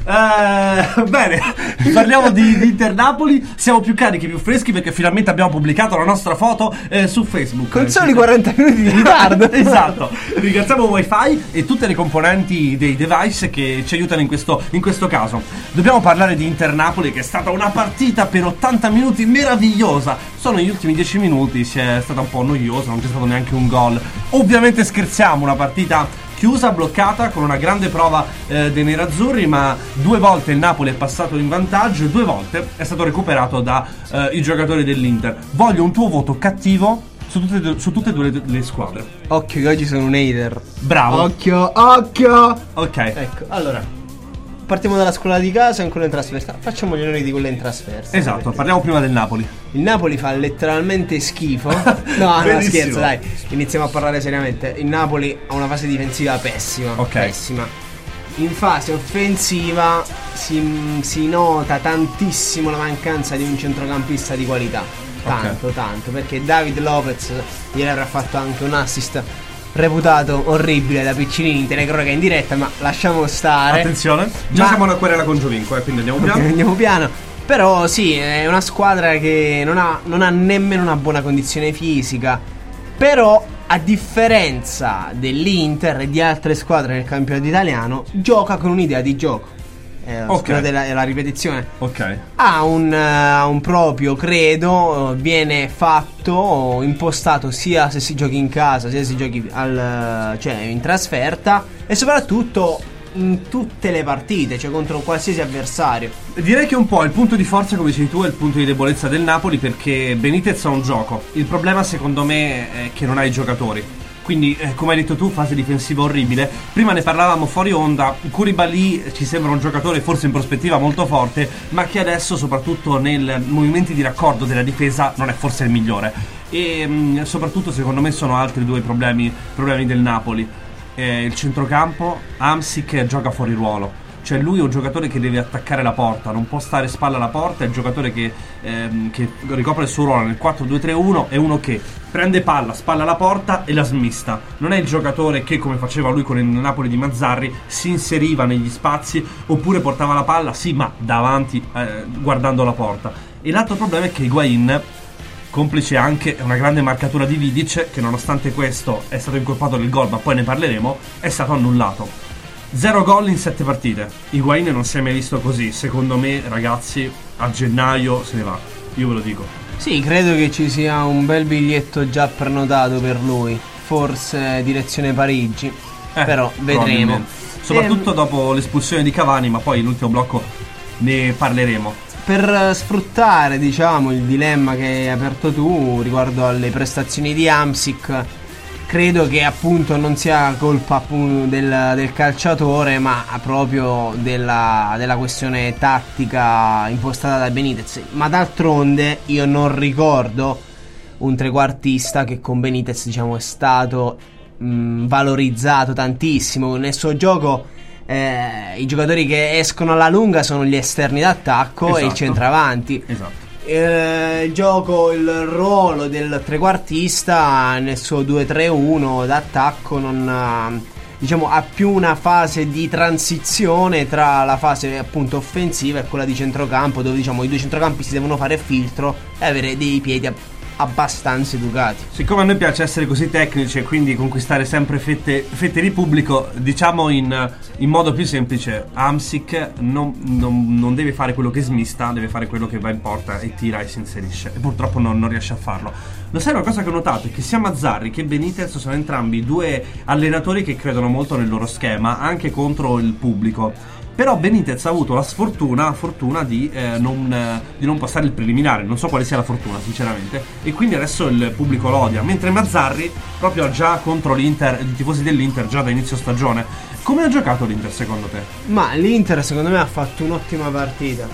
Eh, bene, parliamo di, di Inter Napoli. Siamo più carichi, più freschi perché finalmente abbiamo pubblicato la nostra foto eh, su Facebook. Con soli quaranta minuti di ritardo. Esatto. Ringraziamo Wi-Fi e tutte le componenti dei device che ci aiutano in questo, in questo caso. Dobbiamo parlare di Inter Napoli, che è stata una partita per ottanta minuti meravigliosa. Solo negli ultimi dieci minuti si è stata un po' noiosa, non c'è stato neanche un gol. Ovviamente scherziamo, una partita chiusa, bloccata, con una grande prova eh, dei nerazzurri, ma due volte il Napoli è passato in vantaggio e due volte è stato recuperato dai eh, giocatori dell'Inter. Voglio un tuo voto cattivo su tutte, su tutte e due le, le squadre. Occhio che oggi sono un hater. Bravo. Occhio, occhio. Ok. Ecco, allora partiamo dalla scuola di casa e in quella in trasferta. Facciamo gli onori di quella in trasferta. Esatto, parliamo prima del Napoli. Il Napoli fa letteralmente schifo. No, no, scherzo, dai. Iniziamo a parlare seriamente. Il Napoli ha una fase difensiva pessima. Ok. Pessima. In fase offensiva si, si nota tantissimo la mancanza di un centrocampista di qualità. Tanto, okay. tanto. Perché David Lopez ieri avrà fatto anche un assist reputato orribile da Piccinini in telecronaca in diretta, ma lasciamo stare. Attenzione, già ma... siamo una querela con Giovinco, eh, quindi andiamo piano. Andiamo piano. Però sì, è una squadra che non ha, non ha nemmeno una buona condizione fisica. Però a differenza dell'Inter e di altre squadre nel campionato italiano, gioca con un'idea di gioco. Eh, okay. della, la ripetizione. Ok. Ha un, uh, un proprio credo, viene fatto, impostato sia se si giochi in casa sia se si giochi al, cioè in trasferta, e soprattutto in tutte le partite, cioè contro qualsiasi avversario. Direi che un po' il punto di forza, come dicevi tu, è il punto di debolezza del Napoli, perché Benitez ha un gioco. Il problema secondo me è che non ha i giocatori. Quindi, eh, come hai detto tu, fase difensiva orribile. Prima ne parlavamo fuori onda. Koulibaly ci sembra un giocatore forse in prospettiva molto forte, ma che adesso, soprattutto nei movimenti di raccordo della difesa, non è forse il migliore. E mh, soprattutto secondo me sono altri due problemi, problemi del Napoli. Eh, il centrocampo, Hamsik gioca fuori ruolo. Cioè lui è un giocatore che deve attaccare la porta, non può stare spalla alla porta. È il giocatore che, ehm, che ricopre il suo ruolo nel quattro due tre uno. È uno che prende palla, spalla alla porta e la smista. Non è il giocatore che, come faceva lui con il Napoli di Mazzarri, si inseriva negli spazi oppure portava la palla, sì, ma davanti, eh, guardando la porta. E l'altro problema è che Higuain, complice anche una grande marcatura di Vidic, che nonostante questo è stato incolpato nel gol, ma poi ne parleremo, è stato annullato. Zero gol in sette partite. Higuain non si è mai visto così. Secondo me, ragazzi, a gennaio se ne va. Io ve lo dico. Sì, credo che ci sia un bel biglietto già prenotato per lui. Forse direzione Parigi. Eh, però vedremo. Soprattutto e... dopo l'espulsione di Cavani, ma poi l'ultimo blocco ne parleremo. Per sfruttare, diciamo, il dilemma che hai aperto tu riguardo alle prestazioni di Hamsik, credo che appunto non sia colpa appunto del, del calciatore, ma proprio della, della questione tattica impostata da Benitez. Ma d'altronde io non ricordo un trequartista che con Benitez, diciamo, è stato mh, valorizzato tantissimo. Nel suo gioco eh, i giocatori che escono alla lunga sono gli esterni d'attacco, esatto, e il centravanti. Esatto. Eh, il gioco, il ruolo del trequartista nel suo due tre uno d'attacco non ha, diciamo, ha più una fase di transizione tra la fase appunto offensiva e quella di centrocampo, dove diciamo i due centrocampi si devono fare filtro e avere dei piedi abbastanza educati. Siccome a noi piace essere così tecnici e quindi conquistare sempre fette, fette di pubblico, diciamo in, in modo più semplice, Hamsik non, non, non deve fare quello che smista, deve fare quello che va in porta e tira e si inserisce, e purtroppo non, non riesce a farlo. Lo sai, una cosa che ho notato è che sia Mazzarri che Benitez sono entrambi due allenatori che credono molto nel loro schema, anche contro il pubblico. Però Benitez ha avuto la sfortuna fortuna di, eh, non, eh, di non passare il preliminare. Non so quale sia la fortuna, sinceramente. E quindi adesso il pubblico lo odia. Mentre Mazzarri, proprio già contro l'Inter, i tifosi dell'Inter, già da inizio stagione. Come ha giocato l'Inter secondo te? Ma l'Inter secondo me ha fatto un'ottima partita.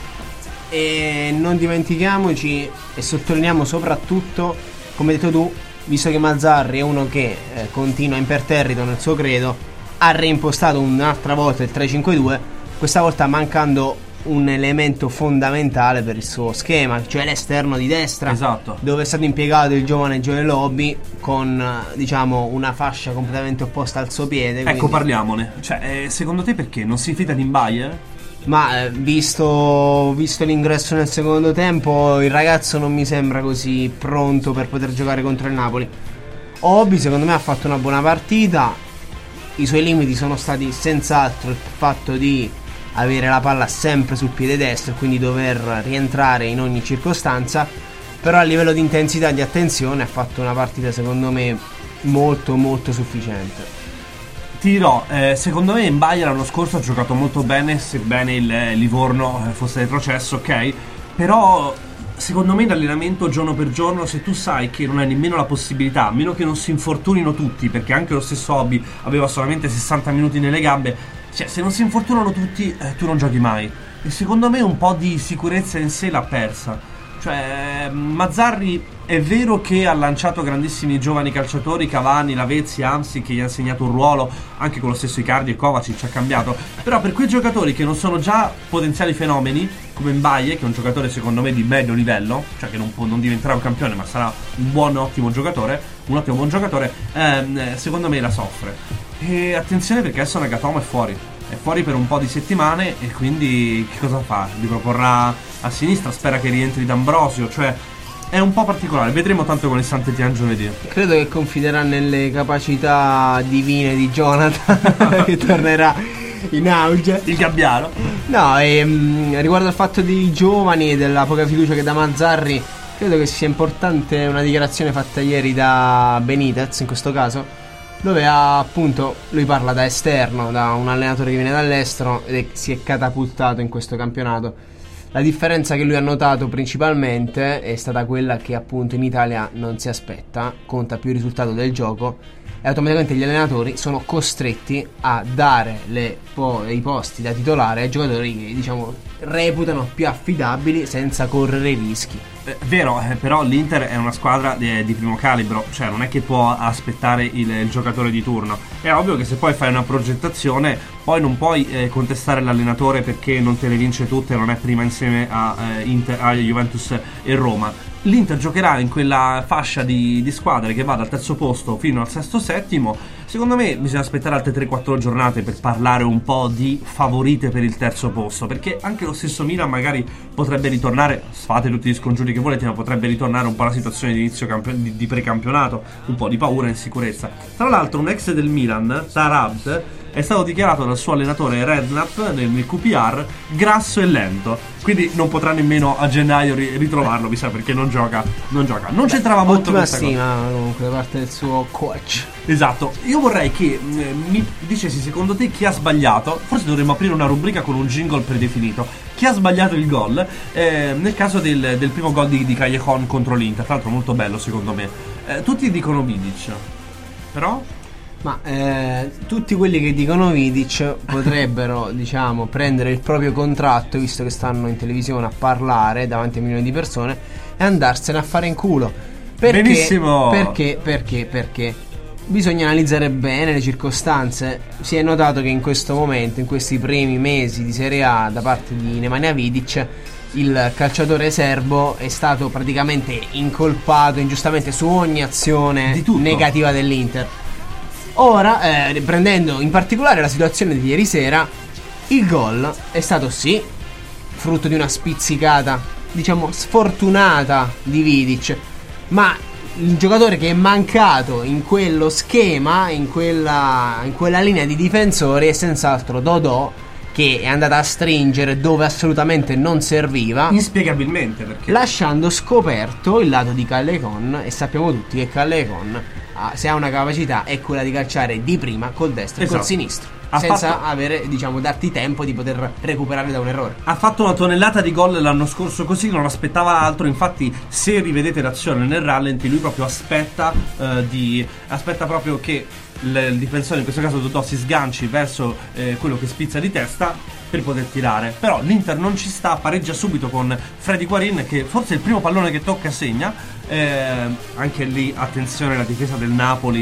E non dimentichiamoci e sottolineiamo soprattutto, come hai detto tu, visto che Mazzarri è uno che eh, continua imperterrito nel suo credo, ha reimpostato un'altra volta il tre cinque due. Questa volta mancando un elemento fondamentale per il suo schema, cioè l'esterno di destra, esatto, dove è stato impiegato il giovane Joel Obi con, diciamo, una fascia completamente opposta al suo piede. Ecco, quindi... parliamone. Cioè, eh, secondo te perché non si fida di Mbaye? Ma eh, visto, visto l'ingresso nel secondo tempo, il ragazzo non mi sembra così pronto per poter giocare contro il Napoli. Obi secondo me ha fatto una buona partita. I suoi limiti sono stati senz'altro il fatto di avere la palla sempre sul piede destro e quindi dover rientrare in ogni circostanza, però a livello di intensità e di attenzione ha fatto una partita secondo me molto molto sufficiente. Ti dirò, eh, secondo me Mbaye l'anno scorso ha giocato molto bene, sebbene il eh, Livorno fosse retrocesso, ok, però secondo me l'allenamento giorno per giorno, se tu sai che non hai nemmeno la possibilità, a meno che non si infortunino tutti, perché anche lo stesso Obi aveva solamente sessanta minuti nelle gambe, cioè se non si infortunano tutti eh, tu non giochi mai. E secondo me un po' di sicurezza in sé l'ha persa. Cioè Mazzarri è vero che ha lanciato grandissimi giovani calciatori, Cavani, Lavezzi, Amsi, che gli ha insegnato un ruolo, anche con lo stesso Icardi e Kovacic ci ha cambiato, però per quei giocatori che non sono già potenziali fenomeni come Mbaye, che è un giocatore secondo me di medio livello, cioè che non, può, non diventerà un campione ma sarà un buon ottimo giocatore, un ottimo buon giocatore, ehm, secondo me la soffre. E attenzione perché adesso Nagatomo è fuori, è fuori per un po' di settimane e quindi che cosa fa? Li proporrà a sinistra, spera che rientri D'Ambrosio, cioè è un po' particolare, vedremo tanto con il Saint-Étienne giovedì. Credo che confiderà nelle capacità divine di Jonathan che tornerà in auge, il gabbiano. No, e, mh, riguardo al fatto dei giovani e della poca fiducia che dà Mazzarri, credo che sia importante una dichiarazione fatta ieri da Benitez in questo caso, dove ha appunto, lui parla da esterno, da un allenatore che viene dall'estero e si è catapultato in questo campionato. La differenza che lui ha notato principalmente è stata quella che appunto in Italia non si aspetta, conta più il risultato del gioco e automaticamente gli allenatori sono costretti a dare le po- i posti da titolare ai giocatori che diciamo reputano più affidabili senza correre rischi. Eh, vero, eh, però l'Inter è una squadra di, di primo calibro, cioè non è che può aspettare il, il giocatore di turno. È ovvio che se poi fai una progettazione poi non puoi eh, contestare l'allenatore perché non te le vince tutte e non è prima insieme a, eh, Inter, a Juventus e Roma. L'Inter giocherà in quella fascia di, di squadre che va dal terzo posto fino al sesto settimo. Secondo me bisogna aspettare altre tre quattro giornate per parlare un po' di favorite per il terzo posto, perché anche lo stesso Milan magari potrebbe ritornare, fate tutti gli scongiuri che volete, ma potrebbe ritornare un po' alla situazione di inizio camp- di, di precampionato, un po' di paura e insicurezza. Tra l'altro un ex del Milan, Sarabd, è stato dichiarato dal suo allenatore Redknapp nel, nel Q P R grasso e lento, quindi non potrà nemmeno a gennaio ri- ritrovarlo, mi sa, perché non gioca, non gioca. Non c'entrava molto questa cosa. Ottima stima comunque da parte del suo coach. Esatto. Io vorrei che eh, mi dicessi secondo te chi ha sbagliato. Forse dovremmo aprire una rubrica con un jingle predefinito. Chi ha sbagliato il gol eh, nel caso del, del primo gol di, di Callejon contro l'Inter, tra l'altro molto bello secondo me. eh, Tutti dicono Vidic, però ma eh, tutti quelli che dicono Vidic potrebbero diciamo prendere il proprio contratto, visto che stanno in televisione a parlare davanti a milioni di persone, e andarsene a fare in culo. Perché, benissimo. Perché, perché, perché bisogna analizzare bene le circostanze. Si è notato che in questo momento, in questi primi mesi di Serie A da parte di Nemanja Vidic, il calciatore serbo è stato praticamente incolpato ingiustamente su ogni azione negativa dell'Inter. Ora, eh, prendendo in particolare la situazione di ieri sera, il gol è stato sì frutto di una spizzicata, diciamo sfortunata di Vidic, ma il giocatore che è mancato in quello schema, in quella, in quella linea di difensori, è senz'altro Dodò, che è andata a stringere dove assolutamente non serviva, inspiegabilmente, perché lasciando scoperto il lato di Callejon. E sappiamo tutti che Callejon, se ha una capacità, è quella di calciare di prima col destro e esatto. col sinistro, ha senza fatto... avere, diciamo, darti tempo di poter recuperare da un errore. Ha fatto una tonnellata di gol l'anno scorso così, non aspettava altro. Infatti, se rivedete l'azione nel rallenti, lui proprio aspetta eh, di aspetta proprio che il, il difensore, in questo caso Dodò, si sganci verso eh, quello che spizza di testa per poter tirare. Però l'Inter non ci sta, pareggia subito con Freddy Guarin, che forse è il primo pallone che tocca segna. Eh, anche lì attenzione, la difesa del Napoli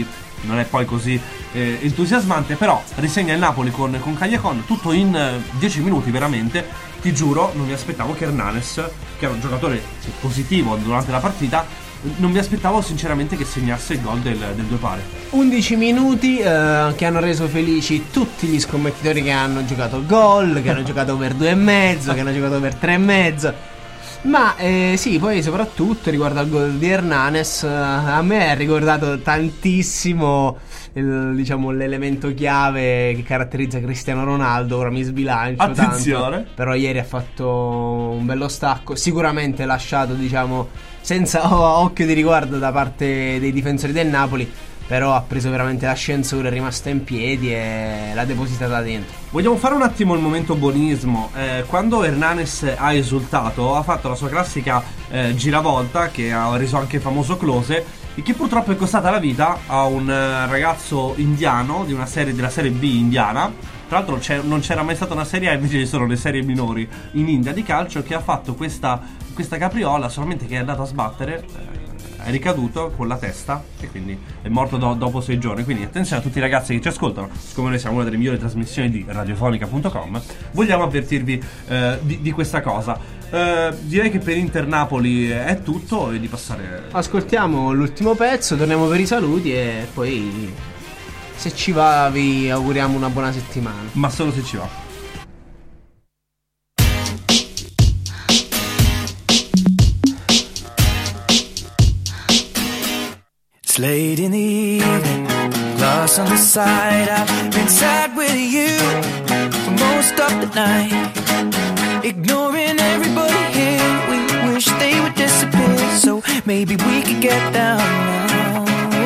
non è poi così eh, entusiasmante, però risegna il Napoli con, con Callecjon, tutto in dieci eh, minuti veramente. Ti giuro, non mi aspettavo che Hernanes, che era un giocatore positivo durante la partita, non mi aspettavo sinceramente che segnasse il gol del, del due pari. undici minuti eh, che hanno reso felici tutti gli scommettitori che hanno giocato gol, che hanno giocato per due e mezzo, che hanno giocato per tre e mezzo. Ma eh, sì, poi soprattutto riguardo al gol di Hernanes, eh, a me è ricordato tantissimo il, diciamo, l'elemento chiave che caratterizza Cristiano Ronaldo. Ora mi sbilancio Attenzione. tanto, però ieri ha fatto un bello stacco, sicuramente lasciato, diciamo, senza occhio di riguardo da parte dei difensori del Napoli, però ha preso veramente l'ascensore, è rimasta in piedi e l'ha depositata dentro. Vogliamo fare un attimo il momento buonismo. Eh, quando Hernanes ha esultato, ha fatto la sua classica eh, giravolta che ha reso anche famoso Klose, e che purtroppo è costata la vita a un eh, ragazzo indiano di una serie della serie B indiana. Tra l'altro c'è, non c'era mai stata una serie A, invece ci sono le serie minori in India di calcio, che ha fatto questa, questa capriola, solamente che è andato a sbattere, eh, è ricaduto con la testa e quindi è morto do- dopo sei giorni. Quindi attenzione a tutti i ragazzi che ci ascoltano, siccome noi siamo una delle migliori trasmissioni di radiofonica punto com, vogliamo avvertirvi eh, di, di questa cosa. eh, direi che per Inter Napoli è tutto e di passare. Ascoltiamo l'ultimo pezzo, torniamo per i saluti e poi, se ci va, vi auguriamo una buona settimana. Ma solo se ci va. It's late in the evening, glass on the side. I've been sad with you for most of the night, ignoring everybody here. We wish they would disappear, so maybe we could get down now.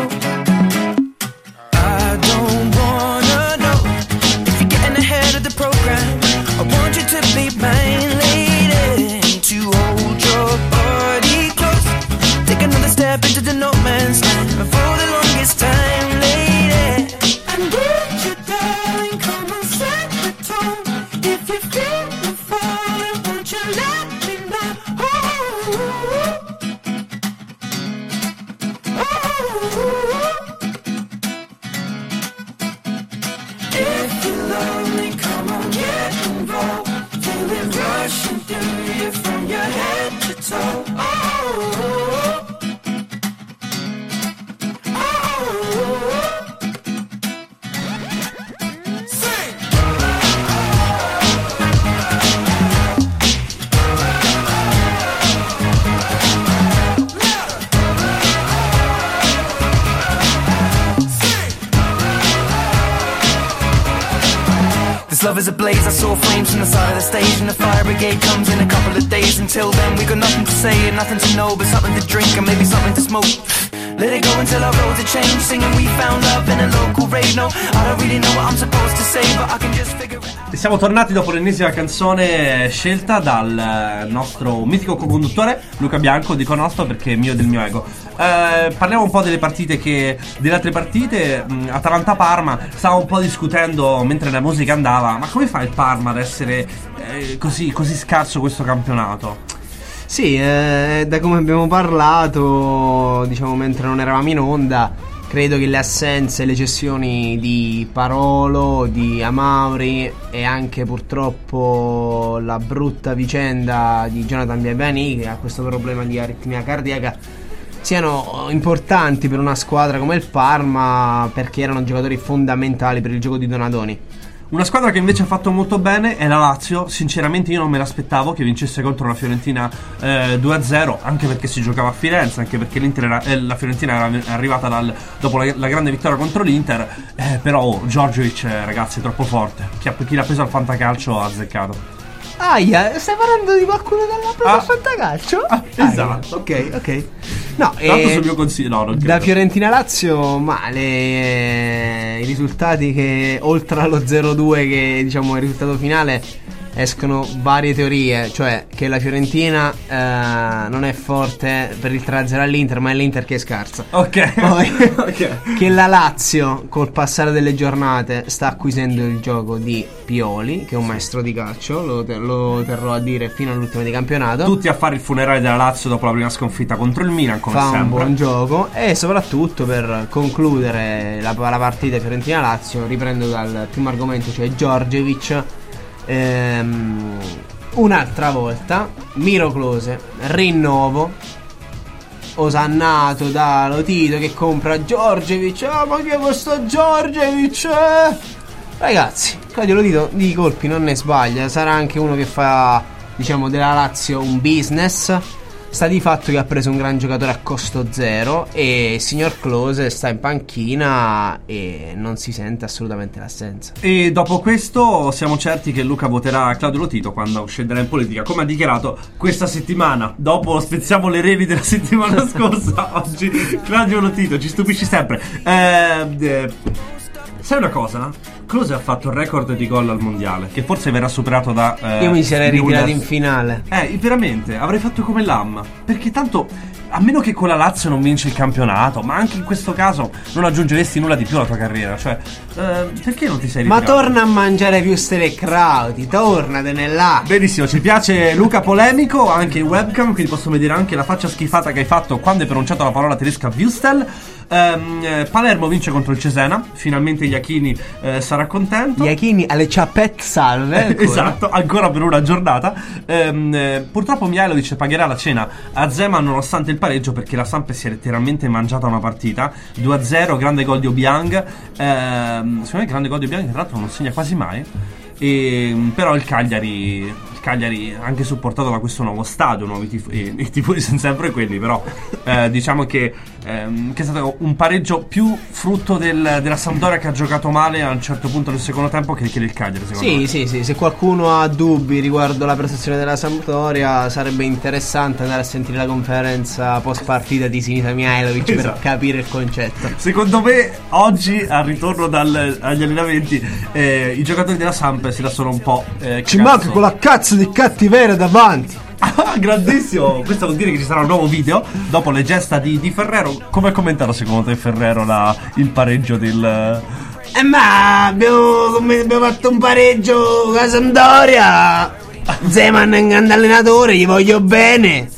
I don't wanna know if you're getting ahead of the program. I want you to be mine, lady, to hold your body close. Take another step into the no man's land for the longest time, lady. I need you, darling, come and set the tone. If you feel the falling, won't you let me know? Oh, oh. If you love me, come on, get involved. Feel it rushing through you from your head to toe. Oh, love is ablaze, I saw flames from the side of the stage, and the fire brigade comes in a couple of days. Until then we got nothing to say and nothing to know, but something to drink and maybe something to smoke. Let it go until our roads are changed, singing we found love in a local rave. No, I don't really know what I'm supposed to say, but I can just figure it out. E siamo tornati dopo l'ennesima canzone scelta dal nostro mitico co-conduttore Luca Bianco, dico nostro perché è mio e del mio ego. Eh, parliamo un po' delle partite che delle altre partite. mh, Atalanta-Parma, stavo un po' discutendo mentre la musica andava, ma come fa il Parma ad essere eh, così, così scarso questo campionato? Sì, eh, da come abbiamo parlato, diciamo, mentre non eravamo in onda, credo che le assenze e le cessioni di Parolo, di Amauri e anche purtroppo la brutta vicenda di Jonathan Biabiani, che ha questo problema di aritmia cardiaca, siano importanti per una squadra come il Parma, perché erano giocatori fondamentali per il gioco di Donadoni. Una squadra che invece ha fatto molto bene è la Lazio. Sinceramente io non me l'aspettavo che vincesse contro la Fiorentina eh, due a zero, anche perché si giocava a Firenze, anche perché l'Inter era, eh, la Fiorentina era arrivata dal, dopo la, la grande vittoria contro l'Inter, eh, però oh, Djordjevic, eh, ragazzi, è troppo forte. Chi, ha, chi l'ha preso al fantacalcio ha azzeccato. Aia, stai parlando di qualcuno che l'ha preso Ah. al fantacalcio? Ah, esatto. Ok, ok. No, Tra l'altro eh, sul mio consiglio, no, non da credo. Fiorentina-Lazio male, eh, i risultati che oltre allo zero due, che diciamo è il risultato finale, escono varie teorie, cioè che la Fiorentina eh, non è forte per il tre a zero all'Inter, ma è l'Inter che è scarsa. Ok. Poi Ok. che la Lazio col passare delle giornate sta acquisendo il gioco di Pioli, che è un maestro di calcio, lo, te- lo terrò a dire fino all'ultimo di campionato. Tutti a fare il funerale della Lazio dopo la prima sconfitta contro il Milan, come Fa sempre. un buon gioco. E soprattutto per concludere la, la partita Fiorentina-Lazio, riprendo dal primo argomento, cioè Djordjevic. Ehm, un'altra volta Miro Klose, rinnovo osannato da Lotito che compra Djordjevic. Ah, ma che è questo Djordjevic? Eh? Ragazzi, Claudio Lotito di colpi non ne sbaglia. Sarà anche uno che fa, diciamo, della Lazio un business. Sta di fatto che ha preso un gran giocatore a costo zero e il signor Klose sta in panchina e non si sente assolutamente l'assenza. E dopo questo siamo certi che Luca voterà Claudio Lotito quando scenderà in politica, come ha dichiarato questa settimana. Dopo spezziamo le reni della settimana scorsa. Oggi Claudio Lotito ci stupisci sempre. eh, eh, Sai una cosa? Klose ha fatto il record di gol al mondiale, che forse verrà superato da eh, Io mi sarei ritirato Nunes. in finale. Eh, veramente, avrei fatto come Lam. Perché tanto, a meno che con la Lazio non vinci il campionato, ma anche in questo caso non aggiungeresti nulla di più alla tua carriera. Cioè, eh, perché non ti sei Ma ritirato? torna a mangiare più stelle crauti, tornatene là. Benissimo, ci piace Luca polemico, anche in webcam, quindi posso vedere anche la faccia schifata che hai fatto quando hai pronunciato la parola tedesca Wüstel. Ehm, eh, Palermo vince contro il Cesena, finalmente Iachini eh, sarà contento. Iachini alle ciappette salve ancora. Esatto, ancora per una giornata. Ehm, eh, purtroppo Mihajlovic pagherà la cena a Zeman nonostante il pareggio, perché la Samp si è letteralmente mangiata una partita due a zero, grande gol di Obiang. Ehm, secondo me grande gol di Obiang, che tra l'altro non segna quasi mai. E, però il Cagliari, il Cagliari anche supportato da questo nuovo stadio, nuovi tif- e, i tifosi sono sempre quelli, però eh, diciamo che, ehm, che è stato un pareggio più frutto del, della Sampdoria, che ha giocato male a un certo punto del secondo tempo, che, che del Cagliari, secondo Sì, me. sì, sì, se qualcuno ha dubbi riguardo la prestazione della Sampdoria sarebbe interessante andare a sentire la conferenza post partita di Sinisa Mihajlovic Esatto. per capire il concetto. Secondo me oggi al ritorno dal, agli allenamenti eh, i giocatori della Samp si la sono un po' eh, Ci cazzo. manca quella cazzo di cattiveria davanti. Ah, grandissimo! Questo vuol dire che ci sarà un nuovo video dopo le gesta di, di Ferrero. Come ha commentato secondo te Ferrero la, il pareggio del... Eh ma abbiamo, come abbiamo fatto un pareggio con la Sampdoria. Zeman è un grande allenatore, gli voglio bene.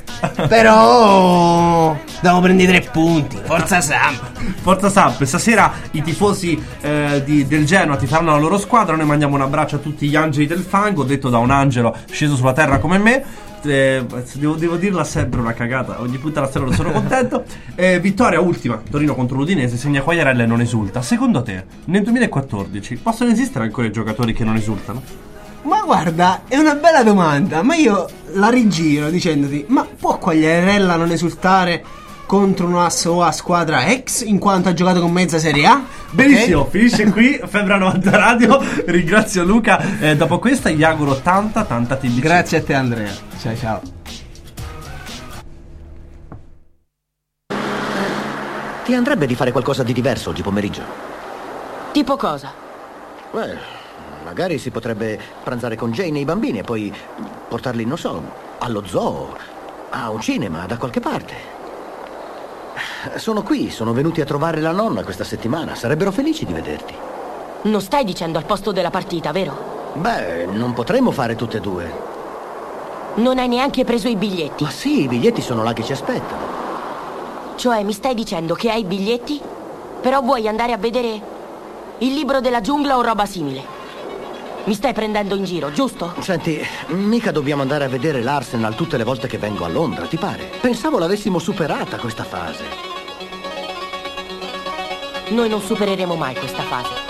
Però devo prendere tre punti. Forza Samp. Forza Samp, stasera i tifosi eh, di, del Genoa ti faranno la loro squadra. Noi mandiamo un abbraccio a tutti gli angeli del fango, detto da un angelo sceso sulla terra come me. Eh, devo, devo dirla sempre una cagata, ogni puntata sera non sono contento. eh, Vittoria ultima, Torino contro l'Udinese, segna Quagliarella e non esulta. Secondo te nel duemilaquattordici possono esistere ancora i giocatori che non esultano? Ma guarda, è una bella domanda, ma io la rigiro dicendoti: ma può Quagliarella non esultare contro una sua squadra ex, in quanto ha giocato con mezza Serie A? Benissimo, Okay? finisce qui Febbre novanta Radio. Ringrazio Luca, eh, dopo questa gli auguro tanta tanta T B C. Grazie a te Andrea, ciao ciao. Ti andrebbe di fare qualcosa di diverso oggi pomeriggio? Tipo cosa? Beh, magari si potrebbe pranzare con Jane e i bambini e poi portarli, non so, allo zoo, a un cinema, da qualche parte. Sono qui, sono venuti a trovare la nonna questa settimana. Sarebbero felici di vederti. Non stai dicendo al posto della partita, vero? Beh, non potremmo fare tutte e due. Non hai neanche preso i biglietti. Ma sì, i biglietti sono là che ci aspettano. Cioè, mi stai dicendo che hai i biglietti, però vuoi andare a vedere il libro della giungla o roba simile? Mi stai prendendo in giro, giusto? Senti, mica dobbiamo andare a vedere l'Arsenal tutte le volte che vengo a Londra, ti pare? Pensavo l'avessimo superata questa fase. Noi non supereremo mai questa fase.